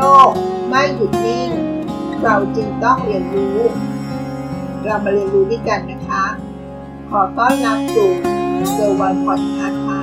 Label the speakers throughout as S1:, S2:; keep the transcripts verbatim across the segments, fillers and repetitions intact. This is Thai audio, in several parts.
S1: กไม่หยุดนิ่งเราจึงต้องเรียนรู้เรามาเรียนรู้ด้วยกันนะคะขอต้อนรับสู่เซอร์วันพอดคาสต์ค่ะ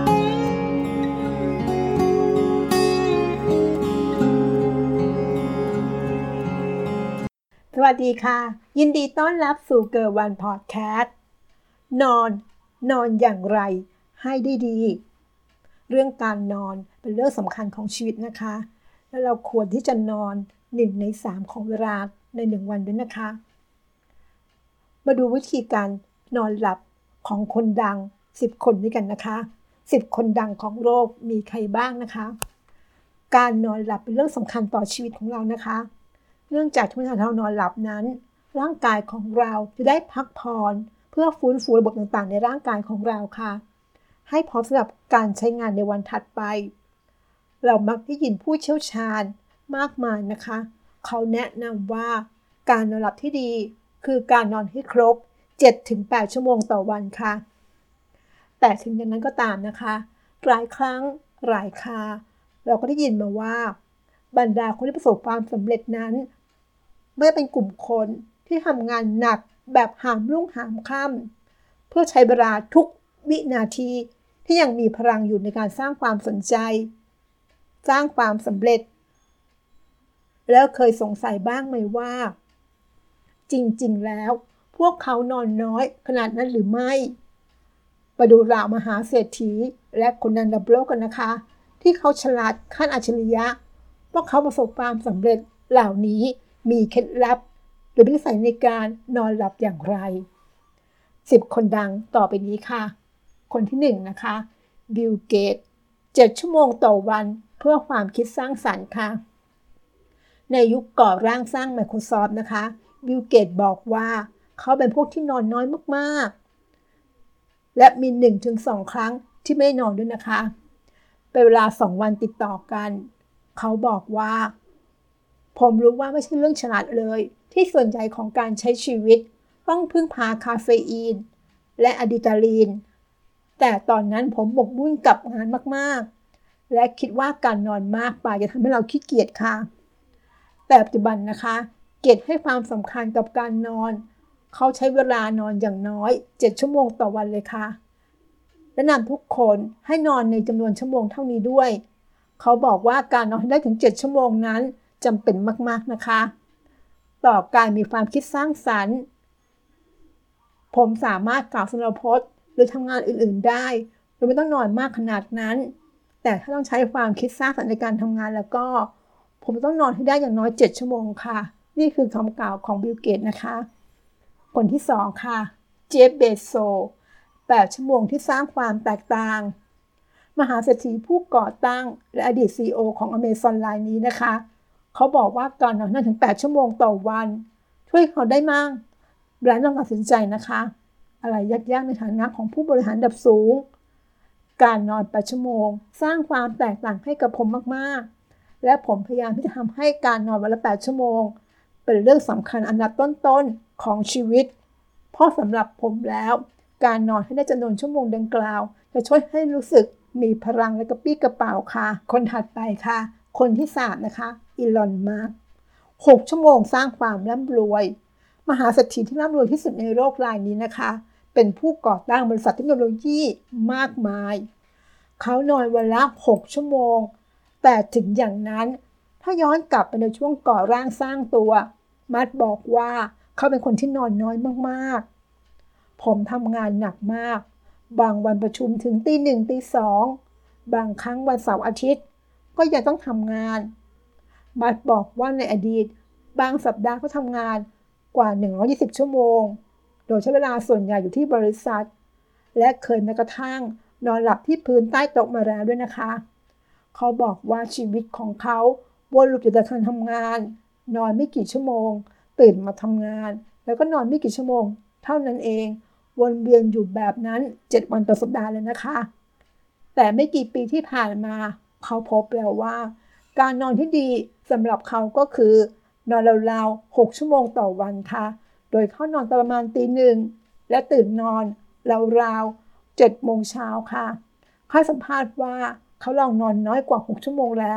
S2: สวัสดีค่ะยินดีต้อนรับสู่เกิร์ลวันพอดแคสต์นอนนอนอย่างไรให้ได้ดีเรื่องการนอนเป็นเรื่องสำคัญของชีวิตนะคะและเราควรที่จะนอนหนึ่งในสามของเวลาในหนึ่งวันด้วยนะคะมาดูวิธีการนอนหลับของคนดังสิบคนด้วยกันนะคะสิบคนดังของโลกมีใครบ้างนะคะการนอนหลับเป็นเรื่องสำคัญต่อชีวิตของเรานะคะเนื่องจากเมื่อเรานอนหลับนั้นร่างกายของเราจะได้พักผ่อนเพื่อฟื้นฟูระบบต่างๆในร่างกายของเราค่ะให้พร้อมสำหรับการใช้งานในวันถัดไปเรามักได้ยินผู้เชี่ยวชาญมากมายนะคะเขาแนะนำว่าการนอนหลับที่ดีคือการนอนให้ครบ เจ็ดถึงแปด ชั่วโมงต่อวันค่ะแต่ถึงอย่างนั้นก็ตามนะคะหลายครั้งหลายคราเราก็ได้ยินมาว่าบรรดาคนที่ประสบความสำเร็จนั้นไม่เป็นกลุ่มคนที่ทำงานหนักแบบหามรุ่งหามค่ำเพื่อใช้เวลาทุกวินาทีที่ยังมีพลังอยู่ในการสร้างความสนใจสร้างความสำเร็จแล้วเคยสงสัยบ้างไหมว่าจริงๆแล้วพวกเขานอนน้อยขนาดนั้นหรือไม่มาดูเหล่ามหาเศรษฐีและคนดังระดับโลกกันนะคะที่เขาฉลาดขั้นอัจฉริยะพวกเขาประสบความสำเร็จเหล่านี้มีเคล็ดลับหรือวิสัยในการนอนหลับอย่างไรสิบคนดังต่อไปนี้ค่ะคนที่หนึ่งนะคะบิล เกตส์เจ็ดชั่วโมงต่อวันเพื่อความคิดสร้างสรรค์ค่ะในยุคก่อร่างสร้าง Microsoft นะคะบิล เกตส์บอกว่าเขาเป็นพวกที่นอนน้อยมากๆและมี หนึ่งถึงสอง ครั้งที่ไม่นอนด้วยนะคะเป็นเวลาสองวันติดต่อกันเขาบอกว่าผมรู้ว่าไม่ใช่เรื่องฉลาดเลยที่ส่วนใหญ่ของการใช้ชีวิตต้องพึ่งพาคาเฟอีนและอะดรีนาลีนแต่ตอนนั้นผมหมกมุ่นกับงานมากๆและคิดว่าการนอนมากไปจะทำให้เราขี้เกียจค่ะแต่ปัจจุบันนะคะเกตให้ความสำคัญกับการนอนเขาใช้เวลานอนอย่างน้อยเจ็ดชั่วโมงต่อวันเลยค่ะแนะนำทุกคนให้นอนในจำนวนชั่วโมงเท่านี้ด้วยเขาบอกว่าการนอนได้ถึงเจ็ดชั่วโมงนั้นจำเป็นมากๆนะคะต่อการมีความคิดสร้างสรรค์ผมสามารถกล่าวสุนทรพจน์หรือทำงานอื่นๆได้โดยไม่ต้องนอนมากขนาดนั้นแต่ถ้าต้องใช้ความคิดสร้างสรรค์ในการทำงานแล้วก็ผมต้องนอนให้ได้อย่างน้อยเจ็ดชั่วโมงค่ะนี่คือคำกล่าวของบิล เกตส์นะคะคนที่สองค่ะเจฟ เบโซสแปดชั่วโมงที่สร้างความแตกต่างมหาเศรษฐีผู้ก่อตั้งและอดีต ซี อี โอ ของ Amazon รายนี้นะคะเขาบอกว่าการนอนนั่นถึงแปดชั่วโมงต่อวันช่วยเขาได้มากและต้องตัดสินใจนะคะอะไรยากๆในฐานะของผู้บริหารระดับสูงการนอนแปดชั่วโมงสร้างความแตกต่างให้กับผมมากๆและผมพยายามที่จะทำให้การนอนวันละแปดชั่วโมงเป็นเรื่องสำคัญอันดับต้นๆของชีวิตเพราะสำหรับผมแล้วการนอนให้ได้จำนวนชั่วโมงดังกล่าวจะช่วยให้รู้สึกมีพลังและกระปรี้กระเป๋าค่ะคนถัดไปค่ะคนที่สามนะคะอีลอน มัสก์หกชั่วโมงสร้างความร่ำรวยมหาเศรษฐีที่ร่ำรวยที่สุดในโลกรายนี้นะคะเป็นผู้ก่อตั้งบริษัทเทคโนโลยีมากมายเขานอนวันละหกชั่วโมงแต่ถึงอย่างนั้นถ้าย้อนกลับไปในช่วงก่อร่างสร้างตัวมัสก์บอกว่าเขาเป็นคนที่นอนน้อยมากๆผมทำงานหนักมากบางวันประชุมถึงตีหนึ่งตีสองบางครั้งวันเสาร์อาทิตย์ก็ยังต้องทำงานมัสก์บอกว่าในอดีตบางสัปดาห์เขาทำงานกว่าหนึ่งร้อยยี่สิบชั่วโมงโดยใช้เวลาส่วนใหญ่อยู่ที่บริษัทและเคยแม้กระทั่งนอนหลับที่พื้นใต้โต๊ะมาแล้วด้วยนะคะเขาบอกว่าชีวิตของเขาวนลูปอยู่แต่การทำงานนอนไม่กี่ชั่วโมงตื่นมาทำงานแล้วก็นอนไม่กี่ชั่วโมงเท่านั้นเองวนเวียนอยู่แบบนั้นเจ็ดวันต่อสัปดาห์เลยนะคะแต่ไม่กี่ปีที่ผ่านมาเขาพบแล้วว่าการนอนที่ดีสำหรับเขาก็คือนอนราวๆหกชั่วโมงต่อวันค่ะโดยเขานอนประมาณตีหนึ่งและตื่นนอนราวๆเจ็ดโมงเช้าค่ะเขาสัมภาษณ์ว่าเขาลองนอนน้อยกว่าหกชั่วโมงแล้ว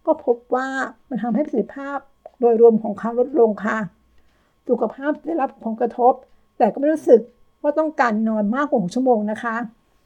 S2: ก็พบว่ามันทำให้ประสิทธิภาพโดยรวมของเขาลดลงค่ะสุขภาพได้รับผลกระทบแต่ก็ไม่รู้สึกว่าต้องการนอนมากกว่าหกชั่วโมงนะคะ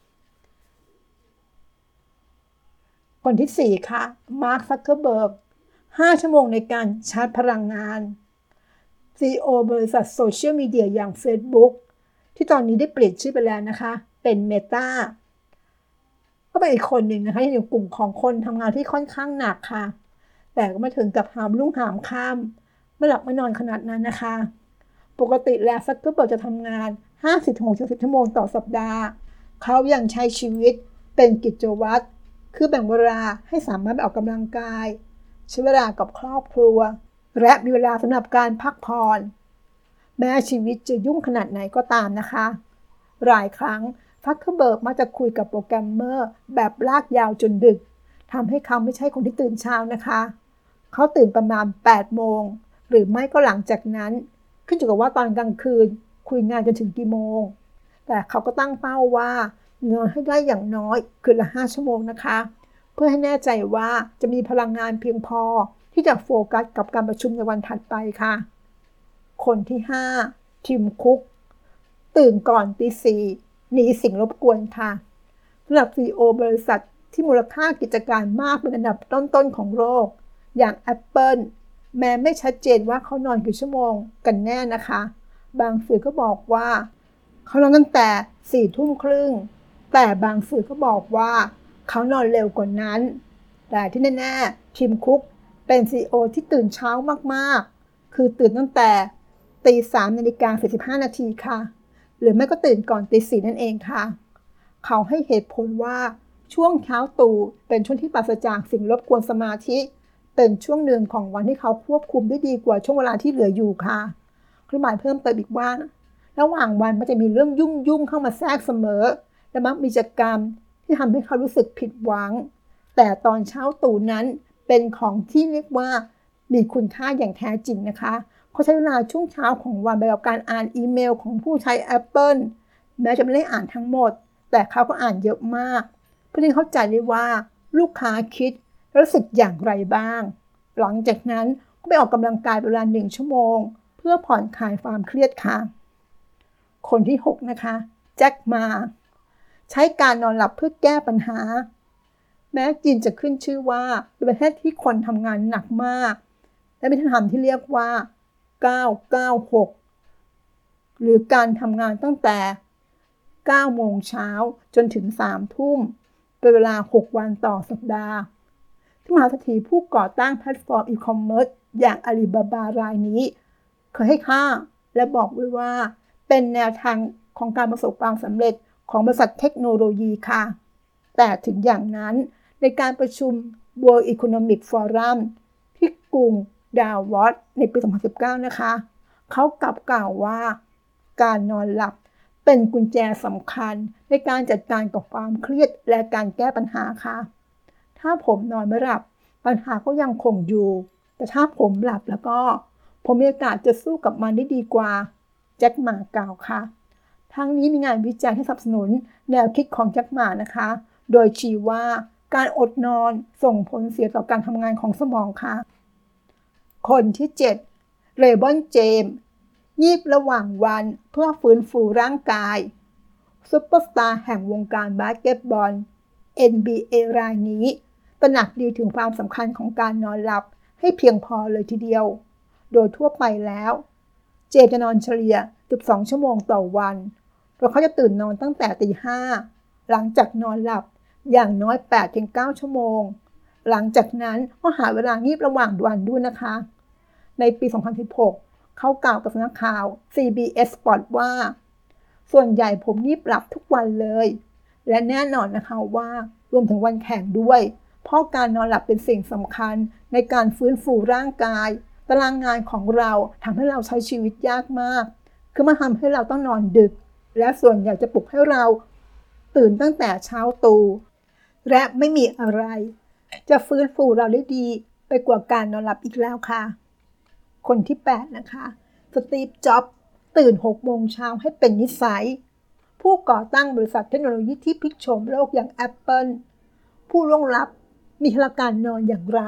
S2: คนที่สี่ค่ะมาร์ค ซักเคอร์เบิร์กห้าชั่วโมงในการชาร์จพลังงาน ซี อี โอ บริษัทโซเชียลมีเดียอย่าง Facebook ที่ตอนนี้ได้เปลี่ยนชื่อไปแล้วนะคะเป็น Meta ก็เป็นอีกคนหนึ่งนะคะที่อยู่กลุ่มของคนทำงานที่ค่อนข้างหนักค่ะแต่ก็ไม่ถึงกับหามรุ่งหามค่ำไม่หลับไม่นอนขนาดนั้นนะคะปกติแล้วซักเคอร์เบิร์กจะทำงาน ห้าสิบถึงหกสิบ ชั่วโมงต่อสัปดาห์เขายังใช้ชีวิตเป็นกิจวัตรคือแบ่งเวลาให้สามารถไปออกกำลังกายใช้เวลากับครอบครัวและมีเวลาสำหรับการพักผ่อนแม้ชีวิตจะยุ่งขนาดไหนก็ตามนะคะหลายครั้งซักเคอร์เบิร์กมักจะคุยกับโปรแกรมเมอร์แบบลากยาวจนดึกทำให้เขาไม่ใช่คนที่ตื่นเช้านะคะเขาตื่นประมาณแปดโมงหรือไม่ก็หลังจากนั้นขึ้นอยู่กับว่าตอนกลางคืนคุยงานจนถึงกี่โมงแต่เขาก็ตั้งเป้าว่านอนให้ได้อย่างน้อยคืนละห้าชั่วโมงนะคะเพื่อให้แน่ใจว่าจะมีพลังงานเพียงพอที่จะโฟกัสกับการประชุมในวันถัดไปค่ะคนที่ห้าทิมคุกตื่นก่อนตีสี่หนีสิ่งรบกวนค่ะสำหรับ ซี อี โอ บริษัทที่มูลค่ากิจการมากเป็นอันดับต้นๆของโลกอย่าง Apple แม้ไม่ชัดเจนว่าเขานอนกี่ชั่วโมงกันแน่นะคะบางสื่อก็บอกว่าเขานอนตั้งแต่สี่ทุ่มครึ่งแต่บางสื่อก็บอกว่าเขานอนเร็วกว่านั้นแต่ที่แน่ๆทิมคุกเป็น ซี อี โอ ที่ตื่นเช้ามากๆคือตื่นตั้งแต่ตีสามนาฬิกาสี่สิบห้านาทีค่ะหรือไม่ก็ตื่นก่อนตีสี่นั่นเองค่ะเขาให้เหตุผลว่าช่วงเช้าตรู่เป็นช่วงที่ปราศจากสิ่งรบกวนสมาธิเป็นช่วงหนึ่งของวันที่เขาควบคุมได้ดีกว่าช่วงเวลาที่เหลืออยู่ค่ะอธิบายเพิ่มเติมอีกว่าระหว่างวันมันจะมีเรื่องยุ่งๆเข้ามาแทรกเสมอและมักมีกิจกรรมที่ทำให้เขารู้สึกผิดหวังแต่ตอนเช้าตรู่นั้นเป็นของที่เรียกว่ามีคุณค่าอย่างแท้จริงนะคะเขาใช้เวลาช่วงเช้าของวันไปกับการอ่านอีเมลของผู้ใช้ Apple แม้จะไม่ได้อ่านทั้งหมดแต่เขาก็อ่านเยอะมากเพื่อที่เข้าใจได้ว่าลูกค้าคิดรู้สึกอย่างไรบ้างหลังจากนั้นก็ไปออกกำลังกายเวลาหนึ่งชั่วโมงเพื่อผ่อนคลายความเครียดค่ะคนที่หกนะคะแจ็คหม่าใช้การนอนหลับเพื่อแก้ปัญหาแม้จีนจะขึ้นชื่อว่าเป็นประเทศที่คนทำงานหนักมากและมีวัฒนธรรมที่เรียกว่าเก้า เก้า หกหรือการทำงานตั้งแต่เก้าโมงเช้าจนถึงสามทุ่มเป็นเวลาหกวันต่อสัปดาห์ที่มหาเศรษฐีผู้ก่อตั้งแพลตฟอร์มอีคอมเมิร์ซอย่างอาลีบาบารายนี้เคยให้ค่าและบอกไว้ว่าเป็นแนวทางของการประสบความสำเร็จของบริษัทเทคโนโลยีค่ะแต่ถึงอย่างนั้นในการประชุม World Economic Forum ที่กรุงดาวอสในปี สองพันสิบเก้า นะคะเขากลับกล่าวว่าการนอนหลับเป็นกุญแจสำคัญในการจัดการกับความเครียดและการแก้ปัญหาค่ะถ้าผมนอนไม่หลับปัญหาก็ยังคงอยู่แต่ถ้าผมหลับแล้วก็ผมมีโอกาสจะสู้กับมันได้ดีกว่าแจ็คหม่ากล่าวค่ะทั้งนี้มีงานวิจัยที่สนับสนุนแนวคิดของแจ็คหม่านะคะโดยชี้ว่าการอดนอนส่งผลเสียต่อการทำงานของสมองค่ะคนที่เจ็ดเลบรอนเจมส์งีบระหว่างวันเพื่อฟื้นฟูร่างกายซุปเปอร์สตาร์แห่งวงการบาสเกตบอล เอ็น บี เอ รายนี้ตระหนักดีถึงความสำคัญของการนอนหลับให้เพียงพอเลยทีเดียวโดยทั่วไปแล้วเจมส์จะนอนเฉลี่ยสิบสองชั่วโมงต่อวันโดยเขาจะตื่นนอนตั้งแต่ตีห้าหลังจากนอนหลับอย่างน้อย แปดถึงเก้า ชั่วโมงหลังจากนั้นก็หาเวลางีบระหว่างวันด้วยนะคะในปี สองพันสิบหก เขากล่าวกับสำนักข่าว ซี บี เอส Sport ว่าส่วนใหญ่ผมงีบหลับทุกวันเลยและแน่นอนนะคะว่ารวมถึงวันแข่งด้วยเพราะการนอนหลับเป็นสิ่งสำคัญในการฟื้นฟูร่างกายตารางงานของเราทำให้เราใช้ชีวิตยากมากคือมันทำให้เราต้องนอนดึกและส่วนใหญ่จะปลุกให้เราตื่นตั้งแต่เช้าตรู่และไม่มีอะไรจะฟื้นฟูเราได้ดีไปกว่าการนอนหลับอีกแล้วค่ะคนที่แปดนะคะสตีฟ จ็อบส์ตื่นหกโมงเช้าให้เป็นนิสัยผู้ก่อตั้งบริษัทเทคโนโลยีที่พลิกโฉมโลกอย่าง Apple ผู้ล่วงลับมีหลักการนอนอย่างไร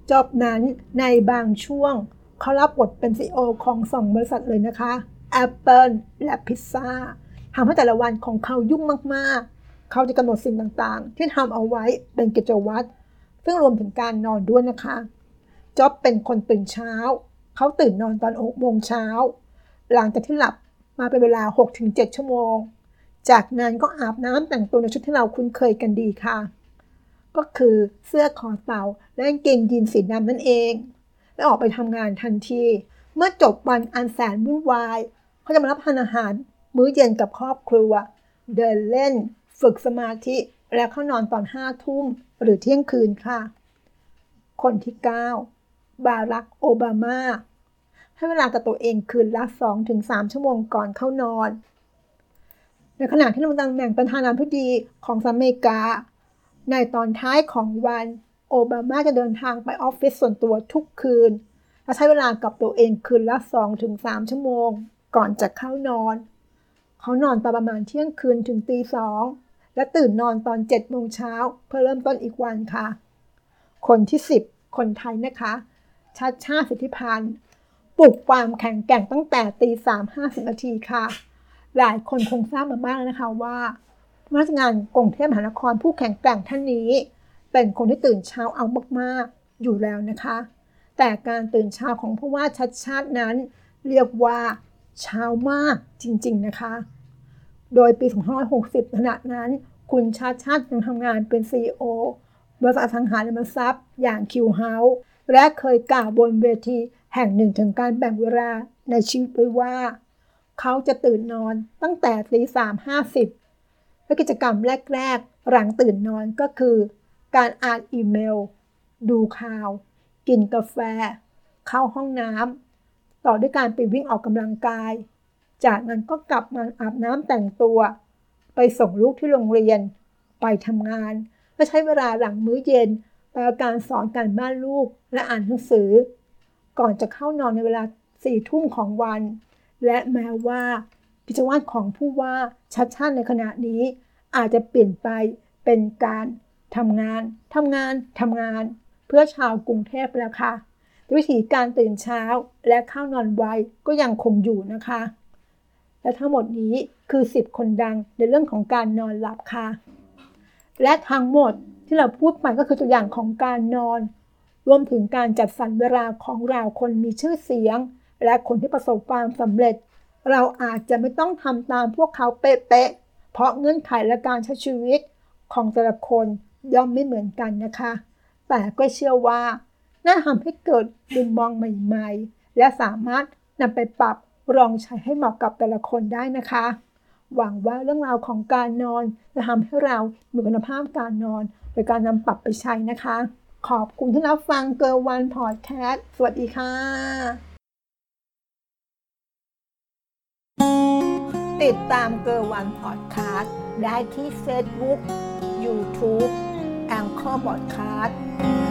S2: จอบนั้นในบางช่วงเขารับบทเป็น ซี อี โอ ของสองบริษัทเลยนะคะ Apple และ Pizza ทำให้แต่ละวันของเขายุ่งมากๆเขาจะกำหนดสิ่งต่างๆที่ทำเอาไว้เป็นกิจวัตรซึ่งรวมถึงการนอนด้วยนะคะจ็อบเป็นคนตื่นเช้าเขาตื่นนอนตอนหกโมงเช้าหลังจากที่หลับมาเป็นเวลา หกถึงเจ็ด ชั่วโมงจากนั้นก็อาบน้ำแต่งตัวในชุดที่เราคุ้นเคยกันดีค่ะก็คือเสื้อคอเต่าและกางเกงยีนสีดำนั่นเองและออกไปทำงานทันทีเมื่อจบวันอันแสนวุ่นวายเขาจะมารับทานอาหารมื้อเย็นกับครอบครัวเดินเล่นฝึกสมาธิและเข้านอนตอนห้าทุ่มหรือเที่ยงคืนค่ะคนที่เก้าบารักโอบามาให้เวลากับตัวเองคืนละ สองถึงสาม ชั่วโมงก่อนเข้านอนในขณะที่ดำรงตำแหน่งประธานาธิบดีของสหรัฐอเมริกาในตอนท้ายของวันโอบามาจะเดินทางไปออฟฟิศส่วนตัวทุกคืนและใช้เวลากับตัวเองคืนละ สองถึงสาม ชั่วโมงก่อนจะเข้านอนเขานอนตอนประมาณเที่ยงคืนถึงตีสองและตื่นนอนตอนเจ็ดโมงเช้าเพื่อเริ่มต้นอีกวันค่ะคนที่สิบคนไทยนะคะชัชชาติสิทธิพันธ์ปลุกความแข็งแกร่งตั้งแต่ตีสามห้าสิบนาทีค่ะหลายคนคงทราบมาบ้างแล้วนะคะว่าผู้ราชการกรุงเทพมหานครผู้แข็งแกร่งท่านนี้เป็นคนที่ตื่นเช้าเอามากๆอยู่แล้วนะคะแต่การตื่นเช้าของผู้ว่าชัชชาตินั้นเรียกว่าเช้ามากจริงๆนะคะโดยปีสองพันห้าร้อยหกสิบขณะนั้นคุณชัชชาติยังทำงานเป็น ซี อี โอ บริษัทอสังหาริมทรัพย์อย่าง คิว House และเคยกล่าวบนเวทีแห่งหนึ่งถึงการแบ่งเวลาในชีวิตไว้ว่าเขาจะตื่นนอนตั้งแต่ตีสามห้าสิบและกิจกรรมแรกๆหลังตื่นนอนก็คือการอ่านอีเมลดูข่าวกินกาแฟเข้าห้องน้ำต่อด้วยการไปวิ่งออกกำลังกายจากนั้นก็กลับมาอาบน้ำแต่งตัวไปส่งลูกที่โรงเรียนไปทำงานและใช้เวลาหลังมื้อเย็นไปการสอนการบ้านลูกและอ่านหนังสือก่อนจะเข้านอนในเวลาสี่ทุ่มของวันและแม้ว่ากิจวัตรของผู้ว่าชัชชาติในขณะนี้อาจจะเปลี่ยนไปเป็นการทำงานทำงานทำงานเพื่อชาวกรุงเทพแล้วค่ะวิธีการตื่นเช้าและเข้านอนไวก็ยังคงอยู่นะคะและทั้งหมดนี้คือสิบคนดังในเรื่องของการนอนหลับค่ะและทั้งหมดที่เราพูดไปก็คือตัวอย่างของการนอนรวมถึงการจัดสรรเวลาของเราคนมีชื่อเสียงและคนที่ประสบความสำเร็จเราอาจจะไม่ต้องทำตามพวกเขาเป๊ะๆเพราะเงื่อนไขและการใช้ชีวิตของแต่ละคนย่อมไม่เหมือนกันนะคะแต่ก็เชื่อว่าน่าทำให้เกิดมุมมองใหม่ๆและสามารถนำไปปรับลองใช้ให้เหมาะกับแต่ละคนได้นะคะหวังว่าเรื่องราวของการนอนจะทำให้เรามีคุณภาพการนอนโดยการนำปรับไปใช้นะคะขอบคุณที่รับฟังเกิร์ลวันพอดแคสต์สวัสดีค่ะติดตามเกิร์ลวันพอดแคสต์ได้ที่ Facebook YouTube Anchor Podcast